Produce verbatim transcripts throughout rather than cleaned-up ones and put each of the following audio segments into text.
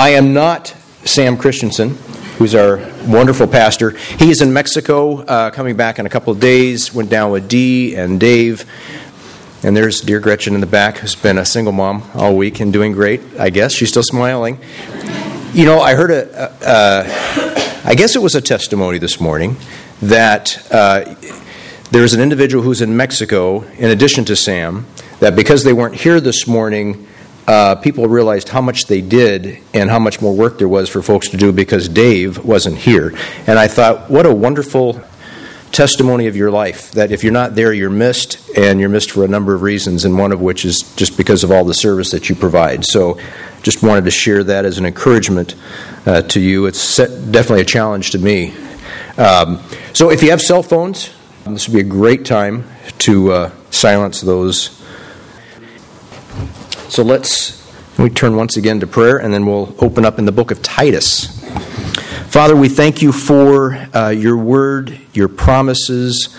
I am not Sam Christensen, who's our wonderful pastor. He is in Mexico, uh, coming back in a couple of days. Went down with Dee and Dave. And there's dear Gretchen in the back, who's been a single mom all week and doing great, I guess. She's still smiling. You know, I heard a, uh, I guess it was a testimony this morning that uh, there's an individual who's in Mexico, in addition to Sam, that because they weren't here this morning, uh, people realized how much they did and how much more work there was for folks to do because Dave wasn't here. And I thought, what a wonderful testimony of your life, that if you're not there, you're missed, and you're missed for a number of reasons, and one of which is just because of all the service that you provide. So just wanted to share that as an encouragement uh, to you. It's set, definitely a challenge to me. Um, so if you have cell phones, this would be a great time to uh, silence those. So let's we turn once again to prayer, and then we'll open up in the book of Titus. Father, we thank you for uh, your word, your promises,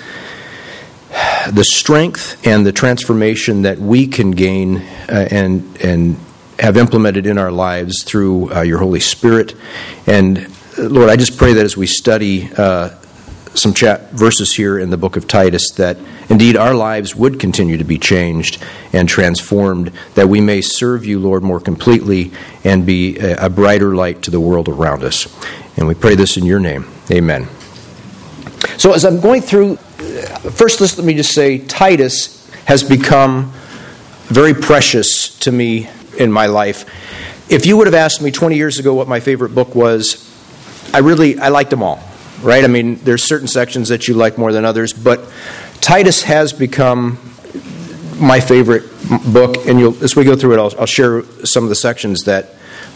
the strength and the transformation that we can gain uh, and and have implemented in our lives through uh, your Holy Spirit. And Lord, I just pray that as we study uh, some chat verses here in the book of Titus, that indeed our lives would continue to be changed and transformed, that we may serve you, Lord, more completely and be a, a brighter light to the world around us. And we pray this in your name. Amen. So as I'm going through, first let me just say, Titus has become very precious to me in my life. If you would have asked me twenty years ago what my favorite book was, I really, I liked them all, right? I mean, there's certain sections that you like more than others, but Titus has become my favorite book, and you'll, as we go through it, I'll, I'll share some of the sections that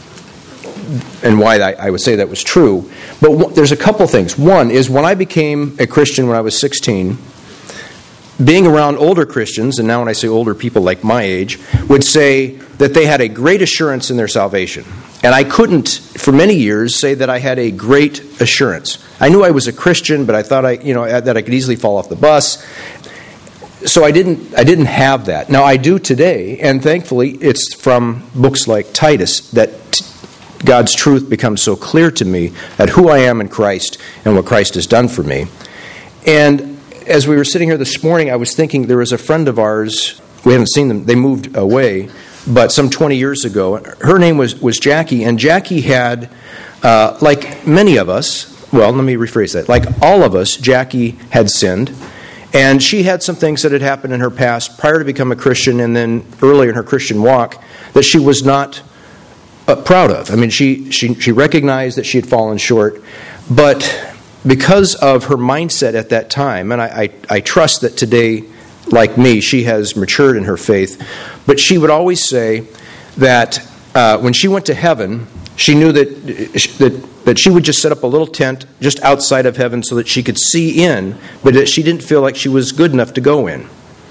and why I, I would say that was true. But w- there's a couple things. One is when I became a Christian when I was sixteen, being around older Christians, and now when I say older, people like my age, would say that they had a great assurance in their salvation. And I couldn't, for many years, say that I had a great assurance. I knew I was a Christian, but I thought I, you know, that I could easily fall off the bus. So I didn't, I didn't have that. Now I do today, and thankfully it's from books like Titus that t- God's truth becomes so clear to me at who I am in Christ and what Christ has done for me. And as we were sitting here this morning, I was thinking there was a friend of ours, we haven't seen them, they moved away, but some twenty years ago. Her name was, was Jackie, and Jackie had, uh, like many of us, well, let me rephrase that, like all of us, Jackie had sinned, and she had some things that had happened in her past prior to becoming a Christian and then earlier in her Christian walk that she was not Uh, proud of. I mean, she, she she recognized that she had fallen short, but because of her mindset at that time, and I, I, I trust that today, like me, she has matured in her faith, but she would always say that uh, when she went to heaven, she knew that, that that she would just set up a little tent just outside of heaven so that she could see in, but that she didn't feel like she was good enough to go in.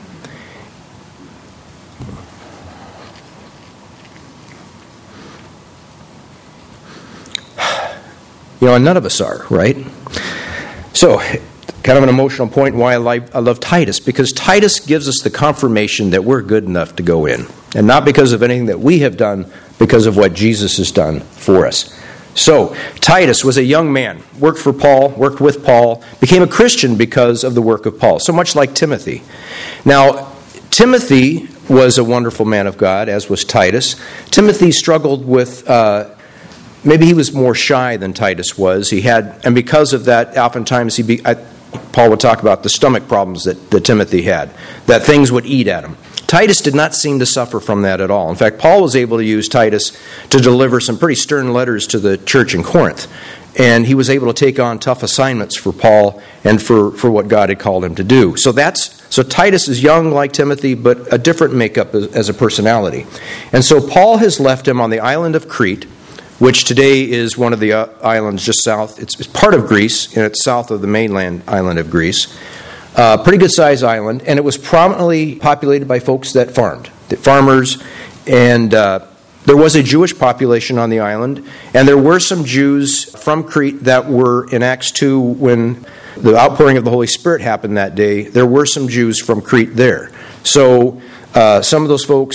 You know, and none of us are, right? So, kind of an emotional point why I, like, I love Titus, because Titus gives us the confirmation that we're good enough to go in. And not because of anything that we have done, because of what Jesus has done for us. So, Titus was a young man, worked for Paul, worked with Paul, became a Christian because of the work of Paul, so much like Timothy. Now, Timothy was a wonderful man of God, as was Titus. Timothy struggled with... Uh, Maybe he was more shy than Titus was. He had, and because of that, oftentimes he be, I, Paul would talk about the stomach problems that, that Timothy had, that things would eat at him. Titus did not seem to suffer from that at all. In fact, Paul was able to use Titus to deliver some pretty stern letters to the church in Corinth. And he was able to take on tough assignments for Paul and for, for what God had called him to do. So that's so Titus is young like Timothy, but a different makeup as, as a personality. And so Paul has left him on the island of Crete, which today is one of the islands just south. It's, it's part of Greece, and it's south of the mainland island of Greece. Uh, pretty good-sized island, and it was prominently populated by folks that farmed, the farmers, and uh, there was a Jewish population on the island, and there were some Jews from Crete that were in Acts two when the outpouring of the Holy Spirit happened that day. There were some Jews from Crete there. So uh, some of those folks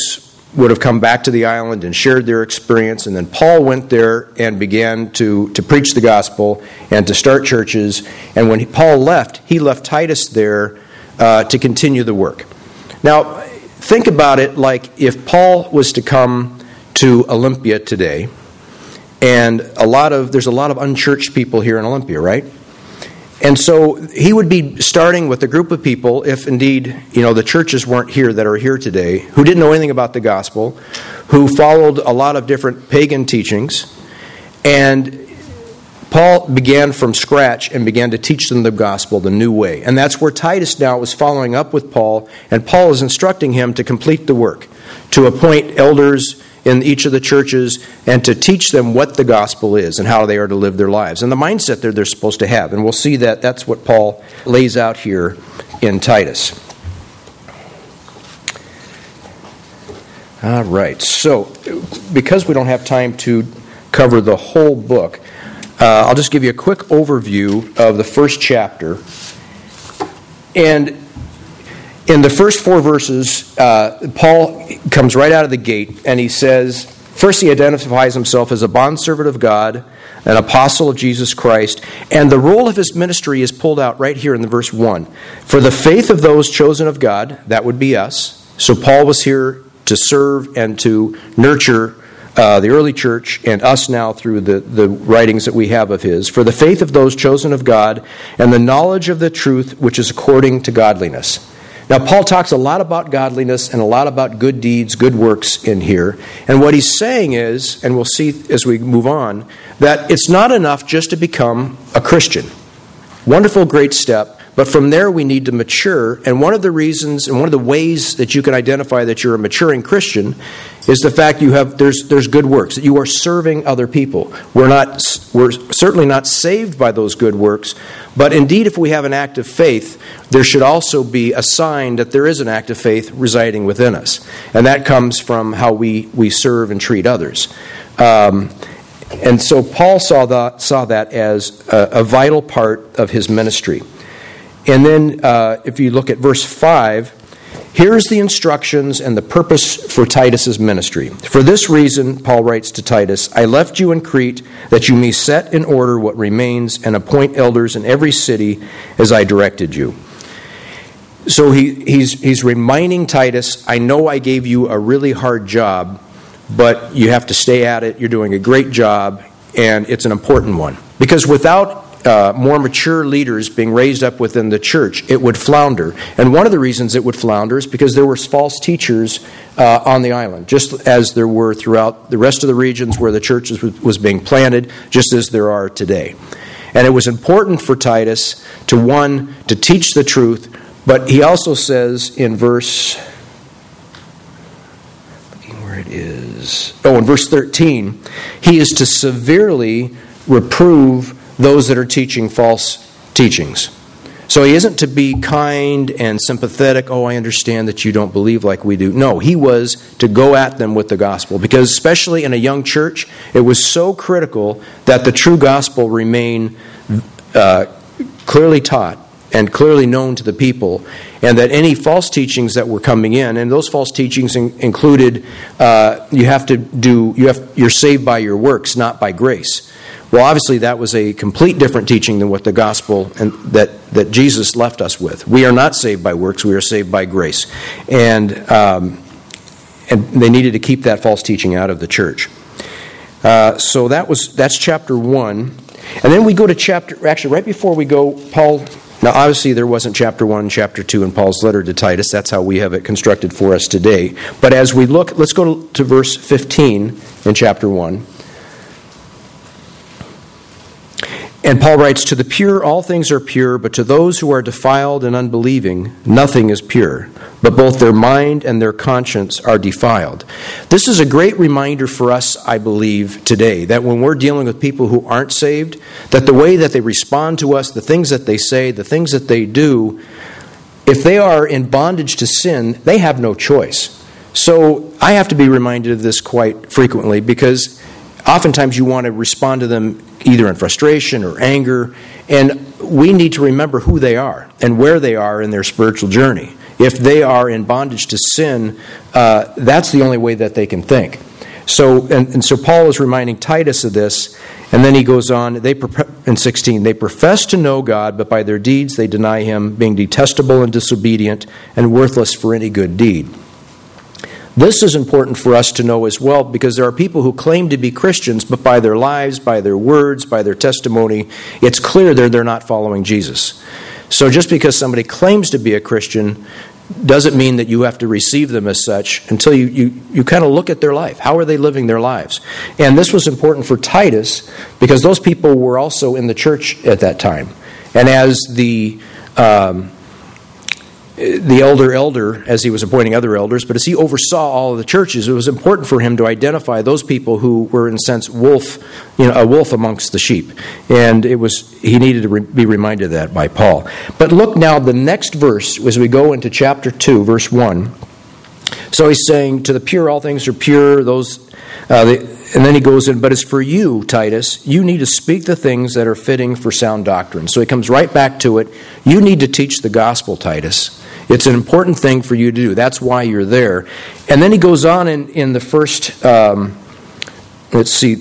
would have come back to the island and shared their experience, and then Paul went there and began to, to preach the gospel and to start churches. And when he, Paul left, he left Titus there uh, to continue the work. Now, think about it like if Paul was to come to Olympia today, and a lot of there's a lot of unchurched people here in Olympia, right? And so he would be starting with a group of people, if indeed, you know, the churches weren't here that are here today, who didn't know anything about the gospel, who followed a lot of different pagan teachings. And Paul began from scratch and began to teach them the gospel the new way. And that's where Titus now was following up with Paul, and Paul is instructing him to complete the work, to appoint elders in each of the churches, and to teach them what the gospel is and how they are to live their lives, and the mindset that they're supposed to have. And we'll see that that's what Paul lays out here in Titus. All right, so because we don't have time to cover the whole book, uh, I'll just give you a quick overview of the first chapter. And in the first four verses, uh, Paul comes right out of the gate, and he says, first he identifies himself as a bondservant of God, an apostle of Jesus Christ, and the role of his ministry is pulled out right here in the verse one. For the faith of those chosen of God, that would be us. So Paul was here to serve and to nurture uh, the early church and us now through the, the writings that we have of his. For the faith of those chosen of God and the knowledge of the truth which is according to godliness. Now, Paul talks a lot about godliness and a lot about good deeds, good works in here. And what he's saying is, and we'll see as we move on, that it's not enough just to become a Christian. Wonderful, great step. But from there we need to mature. And one of the reasons and one of the ways that you can identify that you're a maturing Christian is the fact you have there's there's good works, that you are serving other people. We're not we're certainly not saved by those good works, but indeed if we have an act of faith, there should also be a sign that there is an act of faith residing within us. And that comes from how we, we serve and treat others. Um, and so Paul saw that saw that as a, a vital part of his ministry. And then uh, if you look at verse five, here's the instructions and the purpose for Titus's ministry. For this reason, Paul writes to Titus, I left you in Crete that you may set in order what remains and appoint elders in every city as I directed you. So he, he's, he's reminding Titus, I know I gave you a really hard job, but you have to stay at it. You're doing a great job, and it's an important one. Because without Uh, more mature leaders being raised up within the church, it would flounder. And one of the reasons it would flounder is because there were false teachers uh, on the island, just as there were throughout the rest of the regions where the church was, was being planted, just as there are today. And it was important for Titus to, one, to teach the truth, but he also says in verse, looking where it is, oh, in verse thirteen, he is to severely reprove those that are teaching false teachings. So he isn't to be kind and sympathetic, oh, I understand that you don't believe like we do. No, he was to go at them with the gospel, because especially in a young church, it was so critical that the true gospel remain uh, clearly taught and clearly known to the people, and that any false teachings that were coming in, and those false teachings in, included uh, you have to do, you have, you're saved by your works, not by grace. Well, obviously that was a complete different teaching than what the gospel and that, that Jesus left us with. We are not saved by works, we are saved by grace. And um, and they needed to keep that false teaching out of the church. Uh, so that was that's chapter one. And then we go to chapter, actually right before we go, Paul, now obviously there wasn't chapter one, chapter two in Paul's letter to Titus. That's how we have it constructed for us today. But as we look, let's go to, to verse fifteen in chapter one. And Paul writes, to the pure all things are pure, but to those who are defiled and unbelieving, nothing is pure. But both their mind and their conscience are defiled. This is a great reminder for us, I believe, today, that when we're dealing with people who aren't saved, that the way that they respond to us, the things that they say, the things that they do, if they are in bondage to sin, they have no choice. So I have to be reminded of this quite frequently, because oftentimes you want to respond to them either in frustration or anger, and we need to remember who they are and where they are in their spiritual journey. if they are in bondage to sin, uh, that's the only way that they can think. So, and, and so Paul is reminding Titus of this, and then he goes on, they in sixteen, they profess to know God, but by their deeds they deny him, being detestable and disobedient and worthless for any good deed. This is important for us to know as well, because there are people who claim to be Christians, but by their lives, by their words, by their testimony, it's clear that they're not following Jesus. So just because somebody claims to be a Christian doesn't mean that you have to receive them as such until you, you, you kind of look at their life. How are they living their lives? And this was important for Titus because those people were also in the church at that time. And as the um, the elder elder, as he was appointing other elders, but as he oversaw all of the churches, it was important for him to identify those people who were, in a sense, wolf, you know, a wolf amongst the sheep. And it was he needed to re- be reminded of that by Paul. But look now, the next verse, as we go into chapter two, verse one. So he's saying, to the pure all things are pure, those, uh, they, and then he goes in, but as for you, Titus, you need to speak the things that are fitting for sound doctrine. So he comes right back to it. You need to teach the gospel, Titus. It's an important thing for you to do. That's why you're there. And then he goes on in, in the first, um, let's see,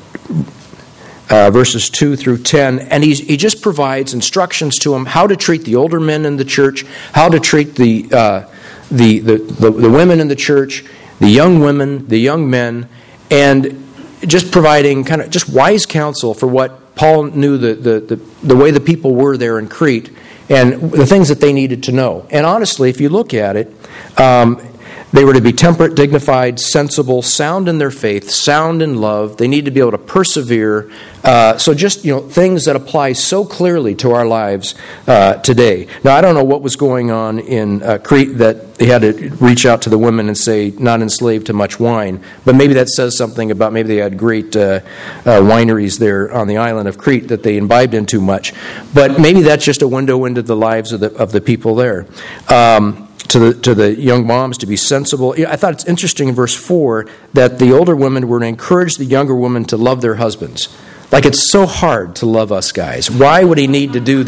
uh, verses two through ten, and he's, he just provides instructions to them how to treat the older men in the church, how to treat the, uh, the, the, the, the women in the church, the young women, the young men, and just providing kind of just wise counsel for what Paul knew the, the, the, the way the people were there in Crete, and the things that they needed to know. And honestly, if you look at it, um, they were to be temperate, dignified, sensible, sound in their faith, sound in love. They need to be able to persevere. Uh, so just, you know, things that apply so clearly to our lives uh, today. Now, I don't know what was going on in uh, Crete that they had to reach out to the women and say, not enslaved to much wine. But maybe that says something about maybe they had great uh, uh, wineries there on the island of Crete that they imbibed in too much. But maybe that's just a window into the lives of the of the people there. Um, to the to the young moms to be sensible. I thought it's interesting in verse four that the older women were to encourage the younger women to love their husbands. Like, it's so hard to love us guys. Why would he need to do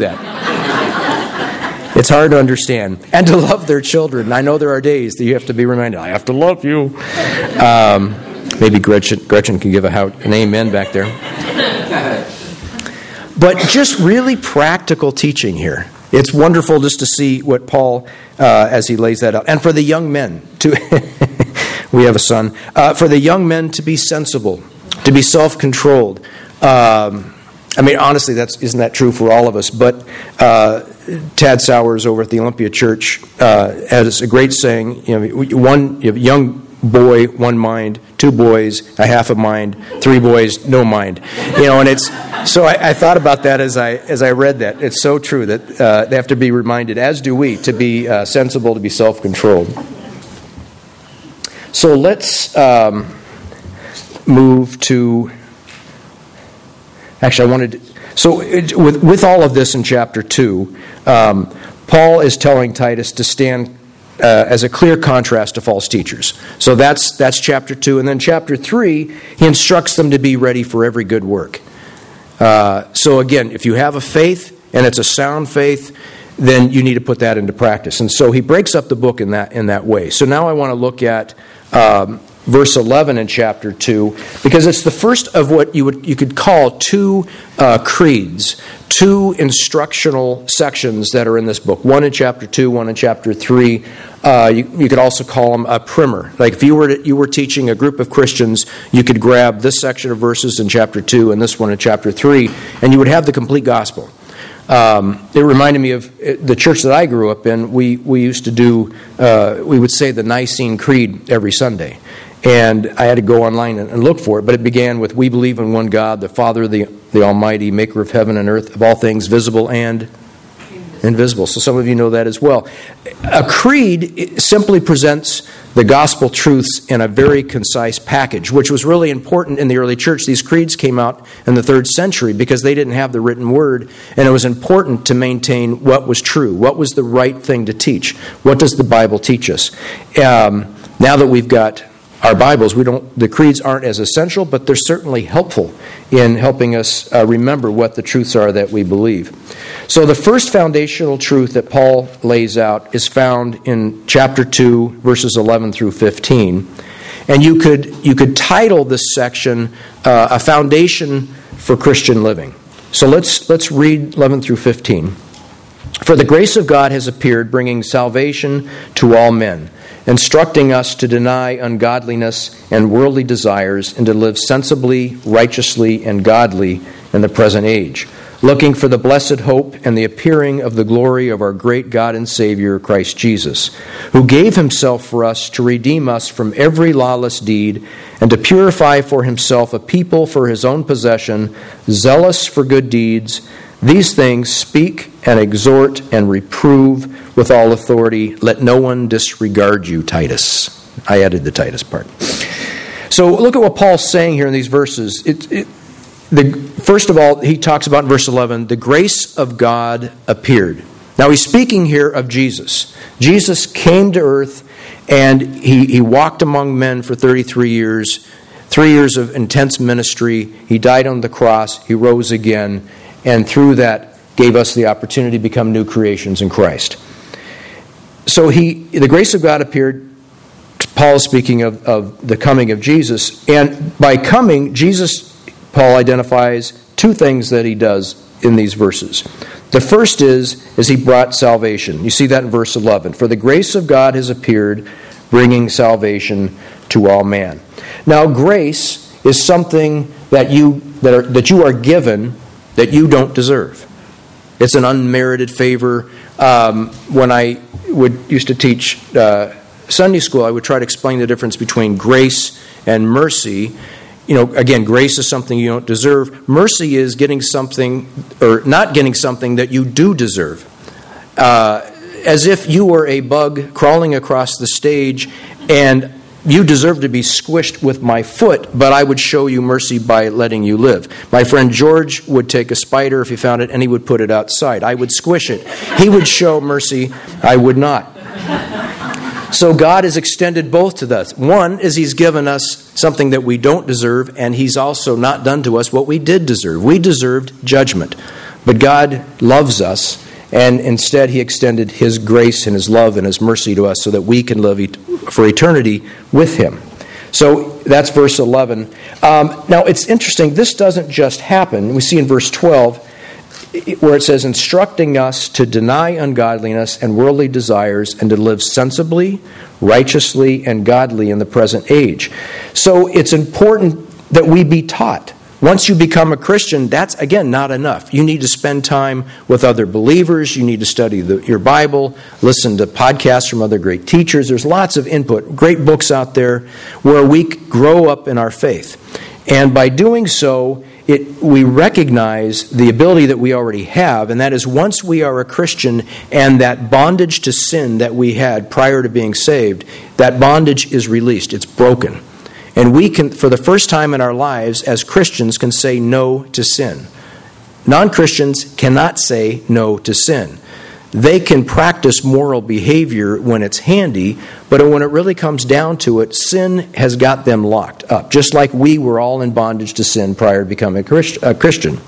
that? It's hard to understand. And to love their children. I know there are days that you have to be reminded, I have to love you. Um, maybe Gretchen, Gretchen can give a how, an amen back there. But just really practical teaching here. It's wonderful just to see what Paul, uh, as he lays that out. And for the young men, to we have a son, uh, for the young men to be sensible, to be self-controlled. Um, I mean, honestly, that's isn't that true for all of us? But uh, Tad Sowers over at the Olympia Church uh, has a great saying. You know, one you have young boy, one mind; two boys, a half a mind; three boys, no mind. You know, and it's so. I, I thought about that as I as I read that. It's so true that uh, they have to be reminded, as do we, to be uh, sensible, to be self-controlled. So let's um, move to. Actually, I wanted to, so it, with with all of this in chapter two, um, Paul is telling Titus to stand uh, as a clear contrast to false teachers. So that's that's chapter two, and then chapter three, he instructs them to be ready for every good work. Uh, so again, if you have a faith and it's a sound faith, then you need to put that into practice. And so he breaks up the book in that in that way. So now I want to look at. Um, Verse eleven in chapter two, because it's the first of what you would you could call two uh, creeds, two instructional sections that are in this book. One in chapter two, one in chapter three. Uh, you, you could also call them a primer. Like if you were to, you were teaching a group of Christians, you could grab this section of verses in chapter two and this one in chapter three, and you would have the complete gospel. Um, it reminded me of the church that I grew up in. We we used to do uh, we would say the Nicene Creed every Sunday. And I had to go online and look for it, but it began with, we believe in one God, the Father, the, the Almighty, maker of heaven and earth, of all things visible and invisible. So some of you know that as well. A creed simply presents the gospel truths in a very concise package, which was really important in the early church. These creeds came out in the third century because they didn't have the written word, and it was important to maintain what was true, what was the right thing to teach, what does the Bible teach us. Um, now that we've got our Bibles. We don't. The creeds aren't as essential, but they're certainly helpful in helping us uh, remember what the truths are that we believe. So the first foundational truth that Paul lays out is found in chapter two, verses eleven through fifteen. And you could you could title this section uh, "A Foundation for Christian Living." So let's let's read eleven through fifteen. For the grace of God has appeared, bringing salvation to all men, instructing us to deny ungodliness and worldly desires, and to live sensibly, righteously, and godly in the present age, looking for the blessed hope and the appearing of the glory of our great God and Savior, Christ Jesus, who gave himself for us to redeem us from every lawless deed and to purify for himself a people for his own possession, zealous for good deeds. These things speak and exhort and reprove with all authority. Let no one disregard you, Titus. I added the Titus part. So look at what Paul's saying here in these verses. It, it, the, first of all, he talks about in verse eleven, the grace of God appeared. Now he's speaking here of Jesus. Jesus came to earth and he, he walked among men for thirty-three years, three years of intense ministry. He died on the cross. He rose again. And through that, gave us the opportunity to become new creations in Christ. So he, the grace of God appeared. Paul is speaking of, of the coming of Jesus. And by coming, Jesus, Paul identifies two things that he does in these verses. The first is, is he brought salvation. You see that in verse eleven. For the grace of God has appeared, bringing salvation to all man. Now, grace is something that you that are, that you are given that you don't deserve. It's an unmerited favor. Um, when I would used to teach uh, Sunday school, I would try to explain the difference between grace and mercy. You know, again, grace is something you don't deserve. Mercy is getting something, or not getting something that you do deserve. Uh, as if you were a bug crawling across the stage and you deserve to be squished with my foot, but I would show you mercy by letting you live. My friend George would take a spider if he found it, and he would put it outside. I would squish it. He would show mercy. I would not. So God has extended both to us. One is he's given us something that we don't deserve, and he's also not done to us what we did deserve. We deserved judgment. But God loves us, and instead he extended his grace and his love and his mercy to us so that we can live for eternity with him. So that's verse eleven. Um, now it's interesting, this doesn't just happen. We see in verse twelve where it says, instructing us to deny ungodliness and worldly desires and to live sensibly, righteously, and godly in the present age. So it's important that we be taught. Once you become a Christian, that's, again, not enough. You need to spend time with other believers. You need to study the, your Bible, listen to podcasts from other great teachers. There's lots of input, great books out there where we grow up in our faith. And by doing so, it, we recognize the ability that we already have, and that is once we are a Christian and that bondage to sin that we had prior to being saved, that bondage is released. It's broken. And we can, for the first time in our lives, as Christians, can say no to sin. Non-Christians cannot say no to sin. They can practice moral behavior when it's handy, but when it really comes down to it, sin has got them locked up, just like we were all in bondage to sin prior to becoming a Christian.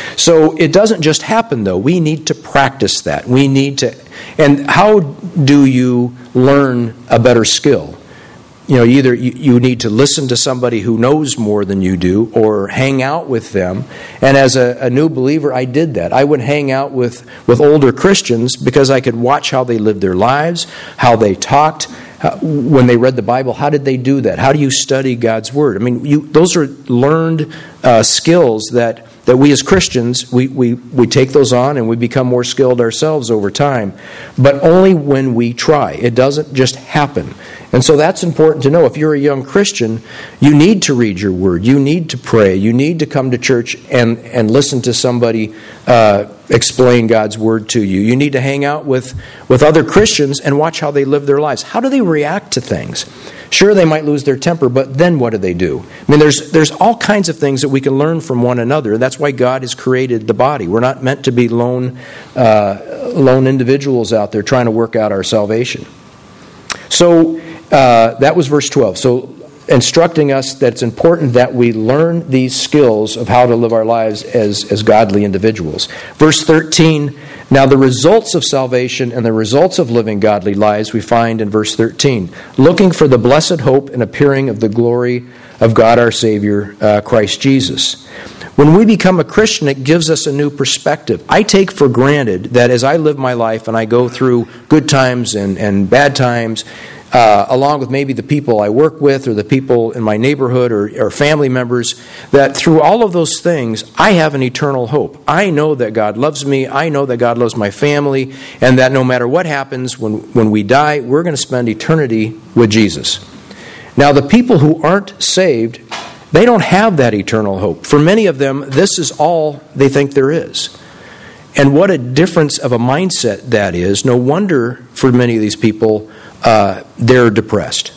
So it doesn't just happen, though. We need to practice that. We need to, and how do you learn a better skill? You know, either you need to listen to somebody who knows more than you do or hang out with them. And as a, a new believer, I did that. I would hang out with, with older Christians because I could watch how they lived their lives, how they talked, how, when they read the Bible. How did they do that? How do you study God's Word? I mean, you, those are learned uh, skills that, that we as Christians, we, we, we take those on and we become more skilled ourselves over time. But only when we try. It doesn't just happen. And so that's important to know. If you're a young Christian, you need to read your Word. You need to pray. You need to come to church and, and listen to somebody uh, explain God's Word to you. You need to hang out with, with other Christians and watch how they live their lives. How do they react to things? Sure, they might lose their temper, but then what do they do? I mean, there's there's all kinds of things that we can learn from one another. That's why God has created the body. We're not meant to be lone, uh, lone individuals out there trying to work out our salvation. So uh, that was verse twelve. So instructing us that it's important that we learn these skills of how to live our lives as, as godly individuals. Verse thirteen, now the results of salvation and the results of living godly lives we find in verse thirteen. Looking for the blessed hope and appearing of the glory of God our Savior, uh, Christ Jesus. When we become a Christian, it gives us a new perspective. I take for granted that as I live my life and I go through good times and, and bad times, uh, along with maybe the people I work with or the people in my neighborhood or, or family members, that through all of those things, I have an eternal hope. I know that God loves me. I know that God loves my family, and that no matter what happens, when, when we die, we're going to spend eternity with Jesus. Now, the people who aren't saved, they don't have that eternal hope. For many of them, this is all they think there is. And what a difference of a mindset that is. No wonder for many of these people, uh, they're depressed.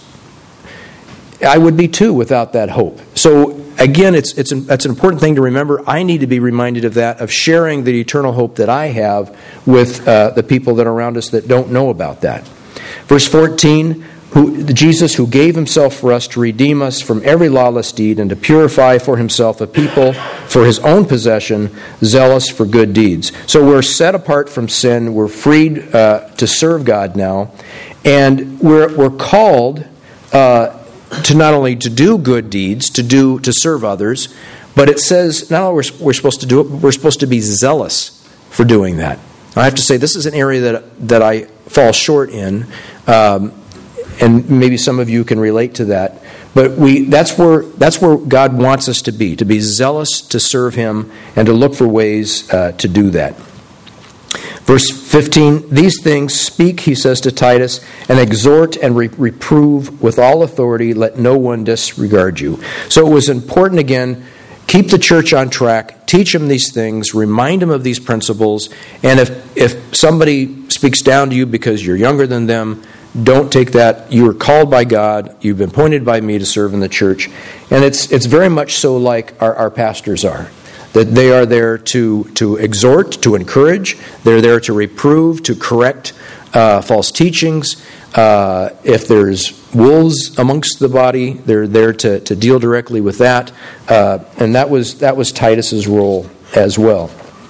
I would be too without that hope. So again, it's it's an, that's an important thing to remember. I need to be reminded of that, of sharing the eternal hope that I have with uh, the people that are around us that don't know about that. Verse fourteen, Who, Jesus who gave himself for us to redeem us from every lawless deed and to purify for himself a people for his own possession, zealous for good deeds. So we're set apart from sin. We're freed uh, to serve God now. And we're, we're called uh, to not only to do good deeds, to do to serve others, but it says not only we're, we're supposed to do it, but we're supposed to be zealous for doing that. I have to say this is an area that, that I fall short in. Um, And maybe some of you can relate to that. But we that's where that's where God wants us to be, to be zealous to serve Him and to look for ways uh, to do that. Verse fifteen, these things speak, he says to Titus, and exhort and re- reprove with all authority, let no one disregard you. So it was important, again, keep the church on track, teach them these things, remind them of these principles, and if, if somebody speaks down to you because you're younger than them, don't take that. You are called by God. You've been appointed by me to serve in the church. And it's it's very much so like our, our pastors are. That they are there to, to exhort, to encourage. They're there to reprove, to correct uh, false teachings. Uh, if there's wolves amongst the body, they're there to, to deal directly with that. Uh, and that was that was Titus's role as well.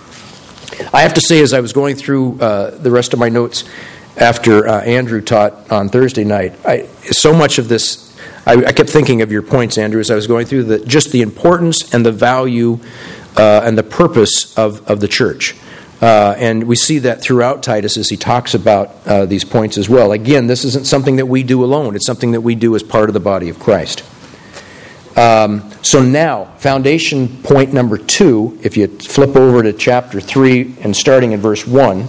I have to say, as I was going through uh, the rest of my notes, after uh, Andrew taught on Thursday night, I, so much of this, I, I kept thinking of your points, Andrew, as I was going through the, just the importance and the value uh, and the purpose of, of the church. Uh, and we see that throughout Titus as he talks about uh, these points as well. Again, this isn't something that we do alone. It's something that we do as part of the body of Christ. Um, so now, foundation point number two, if you flip over to chapter three and starting in verse one.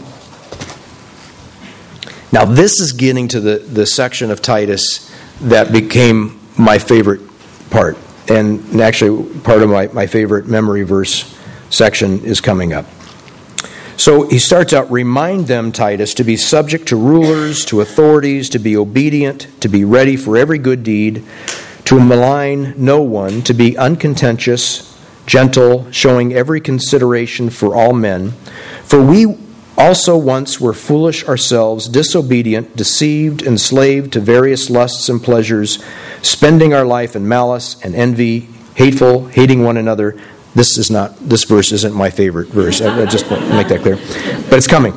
Now, this is getting to the, the section of Titus that became my favorite part. And actually, part of my, my favorite memory verse section is coming up. So he starts out, remind them, Titus, to be subject to rulers, to authorities, to be obedient, to be ready for every good deed, to malign no one, to be uncontentious, gentle, showing every consideration for all men. For we also once were foolish ourselves, disobedient, deceived, enslaved to various lusts and pleasures, spending our life in malice and envy, hateful, hating one another. This is not. This verse isn't my favorite verse. I, I just want to make that clear. But it's coming.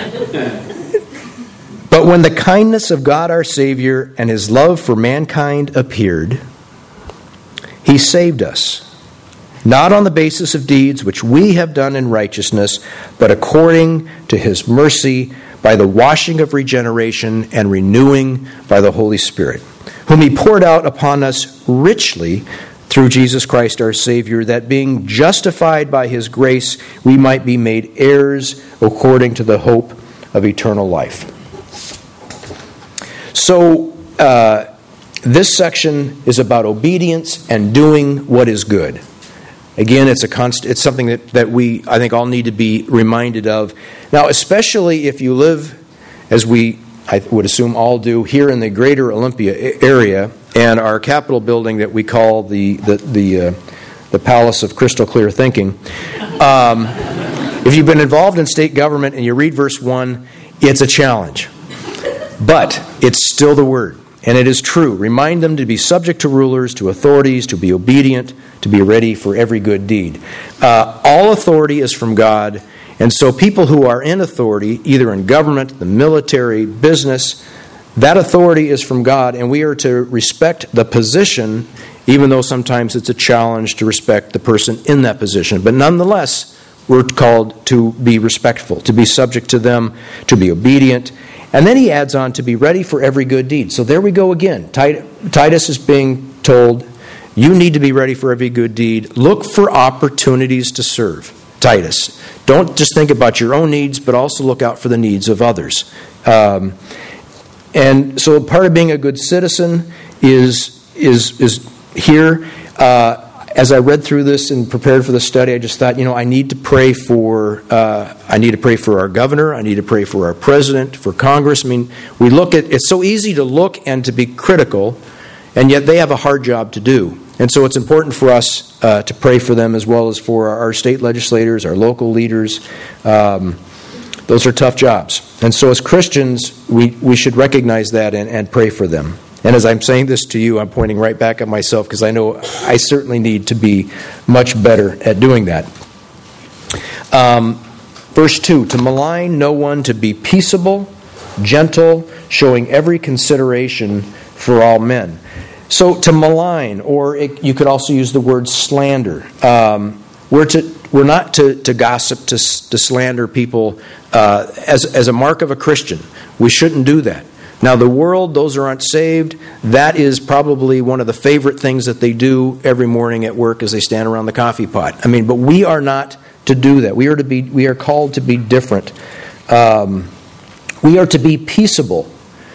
But when the kindness of God our Savior and His love for mankind appeared, He saved us. Not on the basis of deeds which we have done in righteousness, but according to His mercy, by the washing of regeneration and renewing by the Holy Spirit, whom He poured out upon us richly through Jesus Christ our Savior, that being justified by His grace, we might be made heirs according to the hope of eternal life. So, uh, this section is about obedience and doing what is good. Again, it's a const- it's something that, that we, I think, all need to be reminded of. Now, especially if you live, as we, I would assume all do, here in the greater Olympia area, and our Capitol building that we call the the the, uh, the Palace of Crystal Clear Thinking. Um, if you've been involved in state government and you read verse one, it's a challenge. But it's still the Word. And it is true. Remind them to be subject to rulers, to authorities, to be obedient, to be ready for every good deed. Uh, all authority is from God, and so people who are in authority, either in government, the military, business, that authority is from God, and we are to respect the position, even though sometimes it's a challenge to respect the person in that position. But nonetheless, we're called to be respectful, to be subject to them, to be obedient. And then he adds on, to be ready for every good deed. So there we go again. Titus is being told, you need to be ready for every good deed. Look for opportunities to serve. Titus, don't just think about your own needs, but also look out for the needs of others. Um, and so part of being a good citizen is is is here. Uh, as I read through this and prepared for the study, I just thought, you know, I need to pray for uh, I need to pray for our governor. I need to pray for our president, for Congress. I mean, we look at it's so easy to look and to be critical, and yet they have a hard job to do. And so it's important for us uh, to pray for them, as well as for our state legislators, our local leaders. Um, those are tough jobs. And so as Christians, we, we should recognize that and, and pray for them. And as I'm saying this to you, I'm pointing right back at myself, because I know I certainly need to be much better at doing that. Um, verse two, to malign no one, to be peaceable, gentle, showing every consideration for all men. So to malign, or it, you could also use the word slander. Um, we're to we're not to, to gossip, to, to slander people uh, as as a mark of a Christian. We shouldn't do that. Now the world, those who aren't saved, that is probably one of the favorite things that they do every morning at work as they stand around the coffee pot. I mean, but we are not to do that. We are to be we are called to be different. Um, we are to be peaceable.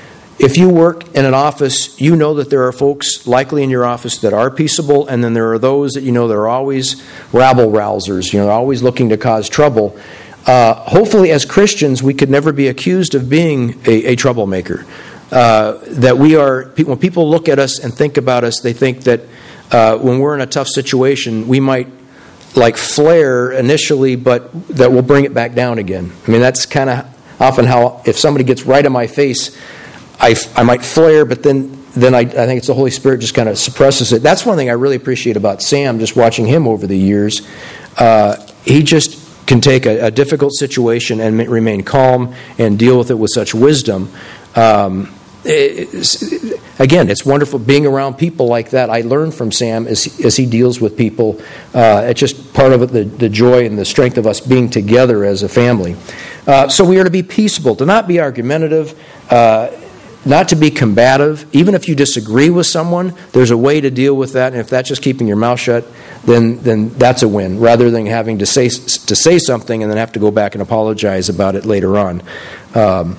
If you work in an office, you know that there are folks likely in your office that are peaceable, and then there are those that you know that are always rabble-rousers, you know, always looking to cause trouble. Uh, hopefully, as Christians, we could never be accused of being a, a troublemaker. Uh, that we are, when people look at us and think about us, they think that uh, when we're in a tough situation, we might like flare initially, but that we'll bring it back down again. I mean, that's kind of often how, if somebody gets right in my face, I, I might flare, but then then I, I think it's the Holy Spirit just kind of suppresses it. That's one thing I really appreciate about Sam, just watching him over the years. Uh, he just can take a, a difficult situation and remain calm and deal with it with such wisdom. Um, it's, again, it's wonderful being around people like that. I learn from Sam as, as he deals with people. Uh, it's just part of it, the, the joy and the strength of us being together as a family. Uh, so we are to be peaceable, to not be argumentative, uh, not to be combative. Even if you disagree with someone, there's a way to deal with that. And if that's just keeping your mouth shut, then then that's a win, rather than having to say to say something and then have to go back and apologize about it later on. Um,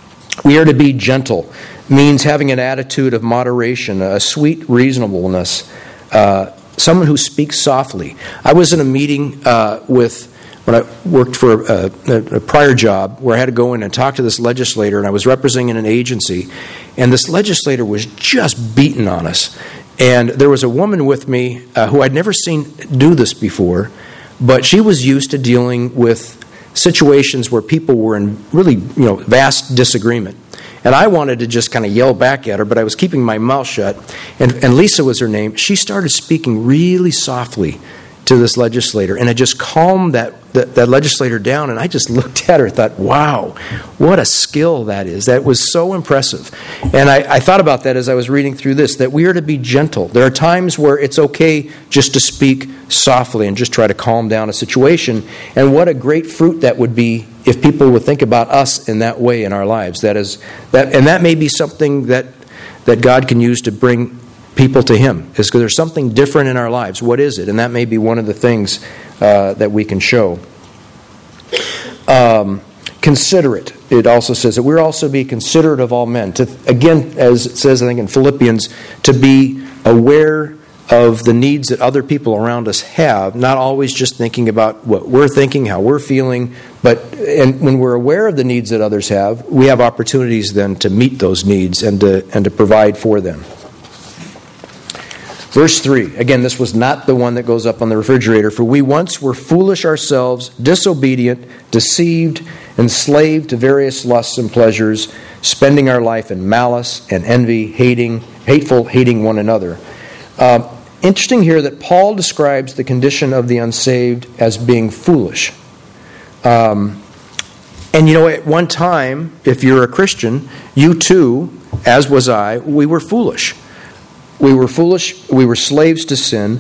we are to be gentle. Means having an attitude of moderation, a sweet reasonableness, uh, someone who speaks softly. I was in a meeting uh, with when I worked for a, a, a prior job where I had to go in and talk to this legislator, and I was representing an agency, and this legislator was just beating on us. And there was a woman with me uh, who I'd never seen do this before, but she was used to dealing with situations where people were in really, you know, vast disagreement. And I wanted to just kind of yell back at her, but I was keeping my mouth shut. And, and Lisa was her name. She started speaking really softly to this legislator, and it just calmed that, that that legislator down. And I just looked at her and thought, wow, what a skill that is. That was so impressive. And I, I thought about that as I was reading through this, that we are to be gentle. There are times where it's okay just to speak softly and just try to calm down a situation. And what a great fruit that would be if people would think about us in that way in our lives. That is that, and that may be something that that God can use to bring people to Him, is because there's something different in our lives. What is it? And that may be one of the things uh, that we can show. Um, considerate. It also says that we're also to be considerate of all men. To, again, as it says, I think in Philippians, to be aware of the needs that other people around us have, not always just thinking about what we're thinking, how we're feeling, but and when we're aware of the needs that others have, we have opportunities then to meet those needs and to and to provide for them. Verse three, again, this was not the one that goes up on the refrigerator. For we once were foolish ourselves, disobedient, deceived, enslaved to various lusts and pleasures, spending our life in malice and envy, hating, hateful, hating one another. Uh, interesting here that Paul describes the condition of the unsaved as being foolish. Um, and you know, at one time, if you're a Christian, you too, as was I, we were foolish. We were foolish, we were slaves to sin.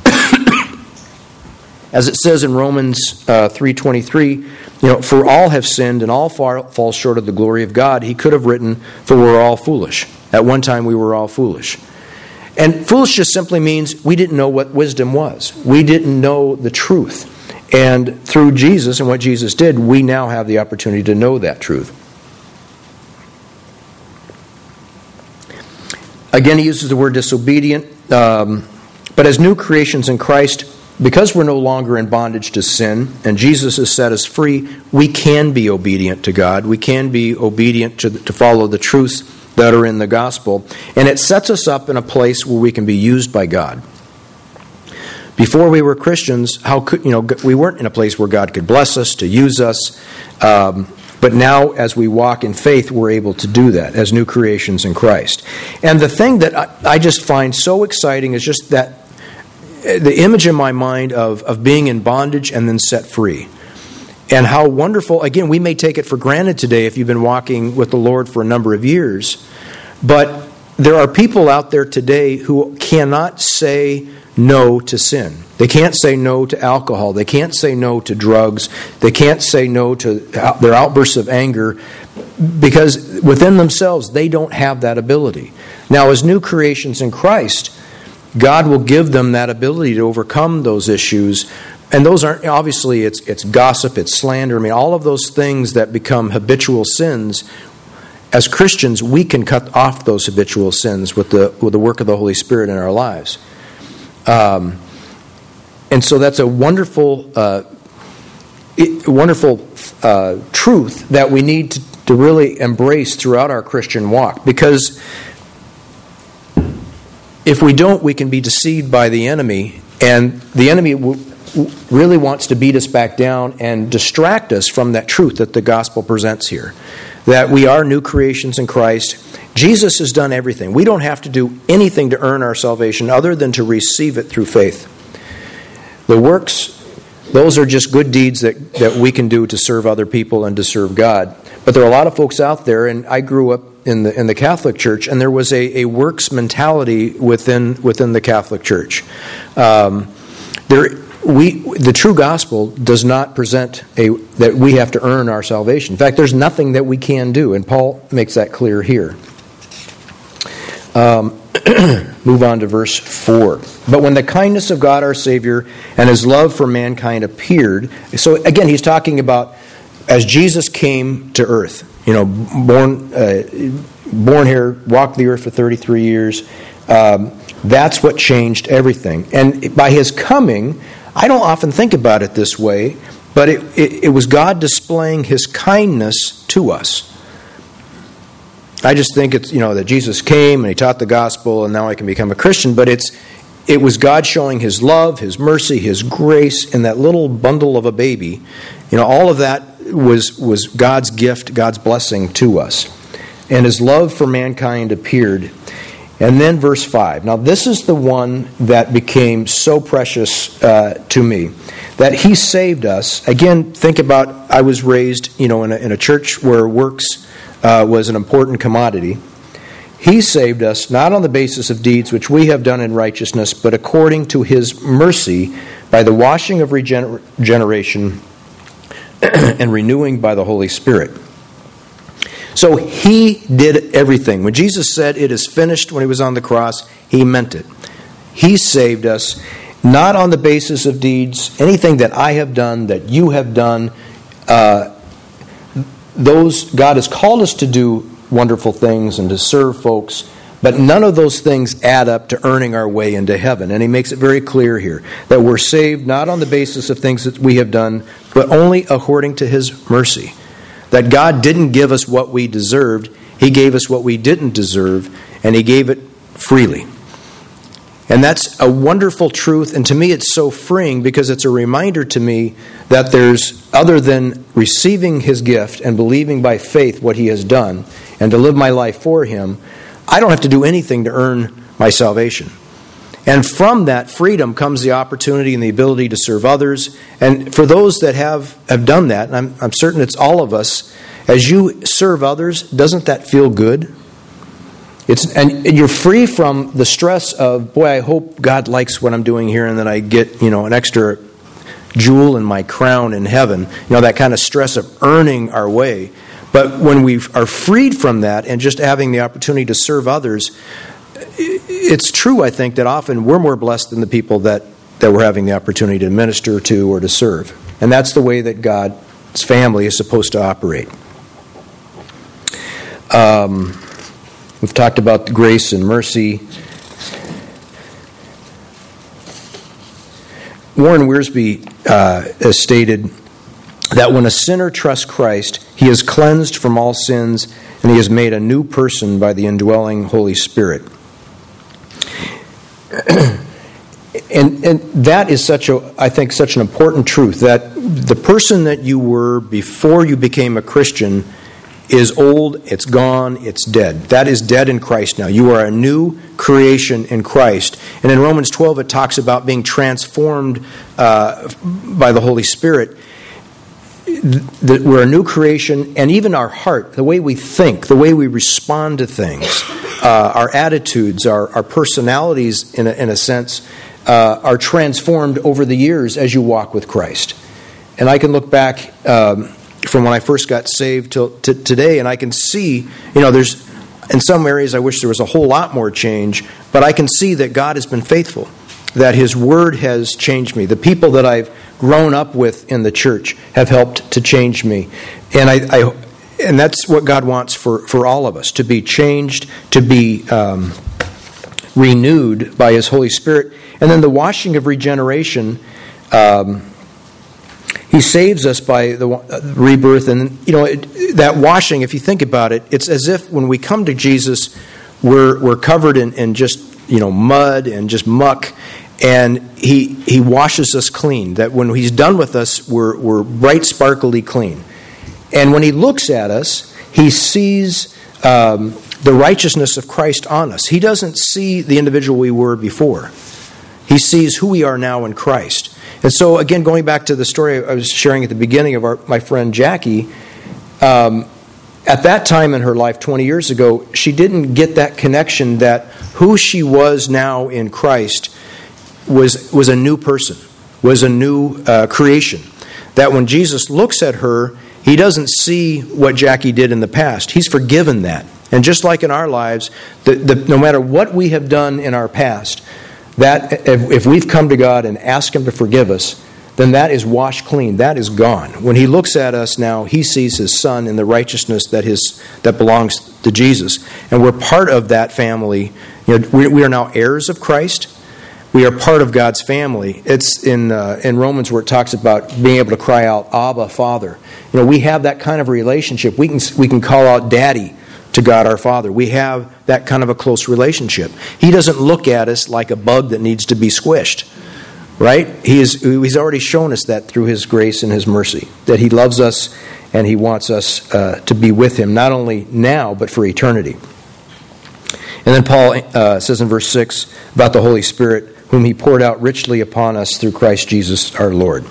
As it says in Romans uh, three twenty-three, you know, for all have sinned and all far, fall short of the glory of God. He could have written, for we're all foolish. At one time we were all foolish. And foolish just simply means we didn't know what wisdom was. We didn't know the truth. And through Jesus and what Jesus did, we now have the opportunity to know that truth. Again, he uses the word disobedient. Um, but as new creations in Christ, because we're no longer in bondage to sin, and Jesus has set us free, we can be obedient to God. We can be obedient to, to follow the truths that are in the gospel. And it sets us up in a place where we can be used by God. Before we were Christians, how could you know we weren't in a place where God could bless us, to use us. Um, But now, as we walk in faith, we're able to do that as new creations in Christ. And the thing that I, I just find so exciting is just that the image in my mind of, of being in bondage and then set free. And how wonderful, again, we may take it for granted today if you've been walking with the Lord for a number of years. But there are people out there today who cannot say no to sin. They can't say no to alcohol. They can't say no to drugs. They can't say no to their outbursts of anger because within themselves they don't have that ability. Now, as new creations in Christ, God will give them that ability to overcome those issues. And those aren't, obviously, it's it's gossip, it's slander. I mean, all of those things that become habitual sins. As Christians, we can cut off those habitual sins with the with the work of the Holy Spirit in our lives. Um, and so that's a wonderful, uh, it, wonderful uh, truth that we need to, to really embrace throughout our Christian walk. Because if we don't, we can be deceived by the enemy, and the enemy w- w- really wants to beat us back down and distract us from that truth that the gospel presents here. That we are new creations in Christ. Jesus has done everything. We don't have to do anything to earn our salvation other than to receive it through faith. The works, those are just good deeds that, that we can do to serve other people and to serve God. But there are a lot of folks out there, and I grew up in the in the Catholic Church, and there was a, a works mentality within within the Catholic Church. Um, there We, the true gospel does not present a that we have to earn our salvation. In fact, there's nothing that we can do, and Paul makes that clear here. Um, move on to verse four. But when the kindness of God our Savior and His love for mankind appeared, so again, he's talking about as Jesus came to earth, you know, born uh, born here, walked the earth for thirty-three years. Um, that's what changed everything, and by His coming, I don't often think about it this way, but it, it, it was God displaying His kindness to us. I just think it's, you know, that Jesus came and He taught the gospel and now I can become a Christian, but it's it was God showing His love, His mercy, His grace in that little bundle of a baby. You know, all of that was, was God's gift, God's blessing to us. And His love for mankind appeared. And then verse five. Now this is the one that became so precious uh, to me. That He saved us. Again, think about, I was raised, you know, in a, in a church where works uh, was an important commodity. He saved us not on the basis of deeds which we have done in righteousness, but according to His mercy by the washing of regeneration and renewing by the Holy Spirit. So He did everything. When Jesus said, "It is finished," when He was on the cross, He meant it. He saved us, not on the basis of deeds, anything that I have done, that you have done. Uh, those God has called us to do wonderful things and to serve folks, but none of those things add up to earning our way into heaven. And He makes it very clear here that we're saved not on the basis of things that we have done, but only according to His mercy. That God didn't give us what we deserved. He gave us what we didn't deserve, and He gave it freely. And that's a wonderful truth, and to me it's so freeing because it's a reminder to me that there's, other than receiving His gift and believing by faith what He has done and to live my life for Him, I don't have to do anything to earn my salvation. And from that freedom comes the opportunity and the ability to serve others. And for those that have, have done that, and I'm, I'm certain it's all of us, as you serve others, doesn't that feel good? It's, and you're free from the stress of, boy, I hope God likes what I'm doing here and that I get, you know, an extra jewel in my crown in heaven. You know, that kind of stress of earning our way. But when we are freed from that and just having the opportunity to serve others, it's true, I think, that often we're more blessed than the people that, that we're having the opportunity to minister to or to serve. And that's the way that God's family is supposed to operate. Um... We've talked about grace and mercy. Warren Wiersbe uh, has stated that when a sinner trusts Christ, he is cleansed from all sins and he is made a new person by the indwelling Holy Spirit. and and that is such a, I think, such an important truth, that the person that you were before you became a Christian is old, it's gone, it's dead. That is dead in Christ now. You are a new creation in Christ. And in Romans twelve it talks about being transformed uh, by the Holy Spirit. That we're a new creation, and even our heart, the way we think, the way we respond to things, uh, our attitudes, our, our personalities, in a, in a sense, uh, are transformed over the years as you walk with Christ. And I can look back Um, from when I first got saved till to today, and I can see, you know, there's, in some areas I wish there was a whole lot more change, but I can see that God has been faithful, that His Word has changed me. The people that I've grown up with in the church have helped to change me. And I, I and that's what God wants for, for all of us, to be changed, to be um, renewed by His Holy Spirit. And then the washing of regeneration, um, He saves us by the rebirth, and you know it, that washing. If you think about it, it's as if when we come to Jesus, we're we're covered in, in just you know mud and just muck, and He He washes us clean. That when He's done with us, we're we're bright, sparkly clean. And when He looks at us, He sees um, the righteousness of Christ on us. He doesn't see the individual we were before. He sees who we are now in Christ. And so, again, going back to the story I was sharing at the beginning of our, my friend Jackie, um, at that time in her life, twenty years ago, she didn't get that connection that who she was now in Christ was was a new person, was a new uh, creation. That when Jesus looks at her, He doesn't see what Jackie did in the past. He's forgiven that. And just like in our lives, the, the, no matter what we have done in our past, that if we've come to God and asked Him to forgive us, then that is washed clean. That is gone. When He looks at us now, He sees His Son in the righteousness that his that belongs to Jesus, and we're part of that family. You know, we, we are now heirs of Christ. We are part of God's family. It's in uh, in Romans where it talks about being able to cry out, "Abba, Father." You know, we have that kind of relationship. We can we can call out Daddy to God our Father. We have that kind of a close relationship. He doesn't look at us like a bug that needs to be squished, right? He is, he's already shown us that through His grace and His mercy, that He loves us and He wants us uh, to be with Him, not only now, but for eternity. And then Paul uh, says in verse six about the Holy Spirit, whom He poured out richly upon us through Christ Jesus our Lord.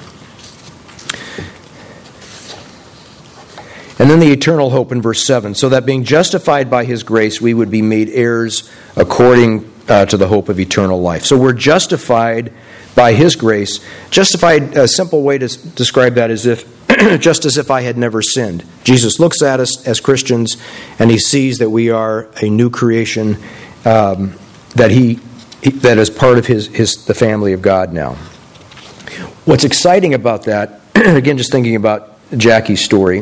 And then the eternal hope in verse seven, so that being justified by His grace, we would be made heirs according uh, to the hope of eternal life. So we're justified by His grace. Justified, a simple way to s- describe that is if, just as if I had never sinned. Jesus looks at us as Christians, and He sees that we are a new creation, um, that He, he that is part of His, his the family of God now. What's exciting about that, again, just thinking about Jackie's story,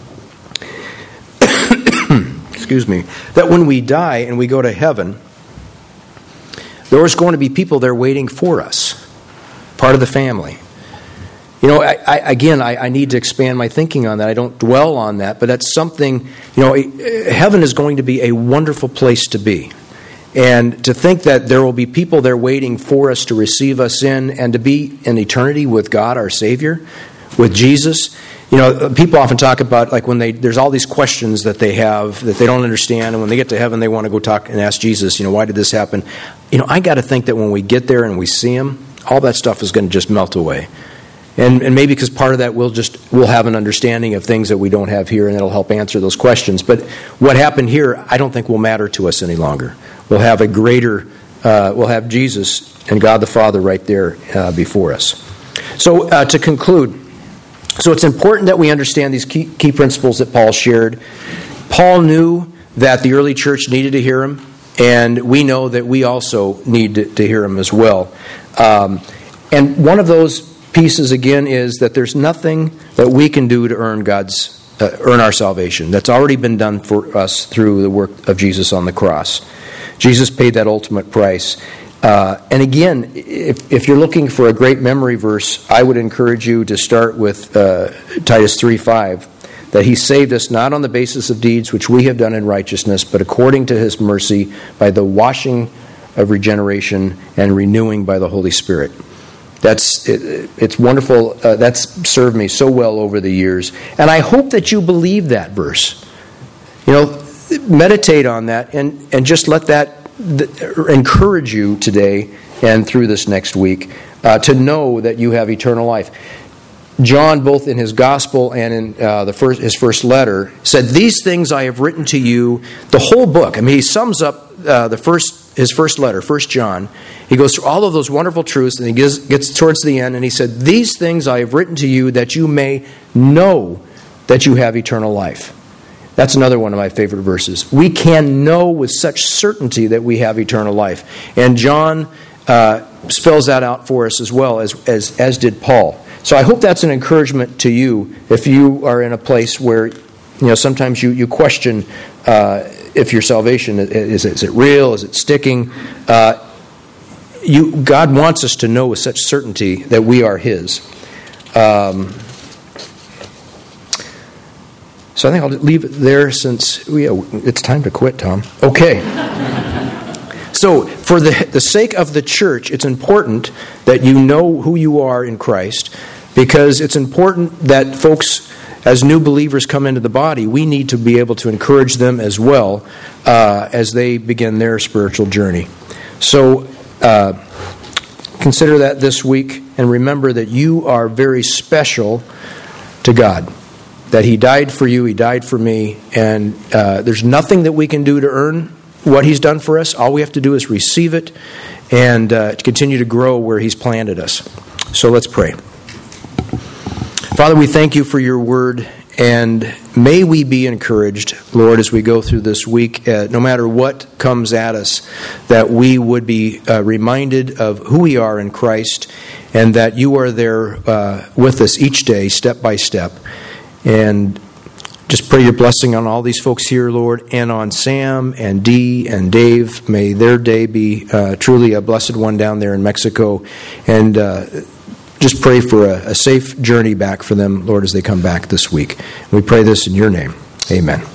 excuse me, that when we die and we go to heaven, there's going to be people there waiting for us, part of the family. You know, I, I, again, I, I need to expand my thinking on that. I don't dwell on that, but that's something, you know, heaven is going to be a wonderful place to be. And to think that there will be people there waiting for us to receive us in and to be in eternity with God, our Savior, with Jesus. You know, people often talk about, like, when they there's all these questions that they have that they don't understand, and when they get to heaven, they want to go talk and ask Jesus, you know, why did this happen? You know, I got to think that when we get there and we see Him, all that stuff is going to just melt away. And, and maybe because part of that we'll just we'll have an understanding of things that we don't have here, and it'll help answer those questions. But what happened here, I don't think will matter to us any longer. We'll have a greater, uh, we'll have Jesus and God the Father right there uh, before us. So uh, to conclude, so it's important that we understand these key, key principles that Paul shared. Paul knew that the early church needed to hear him, and we know that we also need to, to hear him as well. Um, and one of those pieces, again, is that there's nothing that we can do to earn God's, uh, earn our salvation. That's already been done for us through the work of Jesus on the cross. Jesus paid that ultimate price. Uh, and again, if, if you're looking for a great memory verse, I would encourage you to start with uh, Titus three five, that He saved us not on the basis of deeds which we have done in righteousness, but according to His mercy by the washing of regeneration and renewing by the Holy Spirit. That's it, it's wonderful. Uh, that's served me so well over the years. And I hope that you believe that verse. You know, meditate on that and, and just let that encourage you today and through this next week uh, to know that you have eternal life. John, both in his gospel and in uh, the first, his first letter, said, "These things I have written to you." The whole book. I mean, he sums up uh, the first his first letter, First John. He goes through all of those wonderful truths, and he gets, gets towards the end, and he said, "These things I have written to you that you may know that you have eternal life." That's another one of my favorite verses. We can know with such certainty that we have eternal life. And John uh, spells that out for us as well, as, as as did Paul. So I hope that's an encouragement to you if you are in a place where, you know, sometimes you, you question uh, if your salvation, is, is it real, is it sticking? Uh, you God wants us to know with such certainty that we are His. Um So I think I'll leave it there since we, uh, it's time to quit, Tom. Okay. So for the, the sake of the church, it's important that you know who you are in Christ, because it's important that folks, as new believers come into the body, we need to be able to encourage them as well uh, as they begin their spiritual journey. So uh, consider that this week, and remember that you are very special to God. That He died for you, He died for me, and uh, there's nothing that we can do to earn what He's done for us. All we have to do is receive it and uh, continue to grow where He's planted us. So let's pray. Father, we thank You for Your word, and may we be encouraged, Lord, as we go through this week, uh, no matter what comes at us, that we would be uh, reminded of who we are in Christ, and that You are there uh, with us each day, step by step. And just pray Your blessing on all these folks here, Lord, and on Sam and Dee and Dave. May their day be uh, truly a blessed one down there in Mexico. And uh, just pray for a, a safe journey back for them, Lord, as they come back this week. We pray this in Your name. Amen.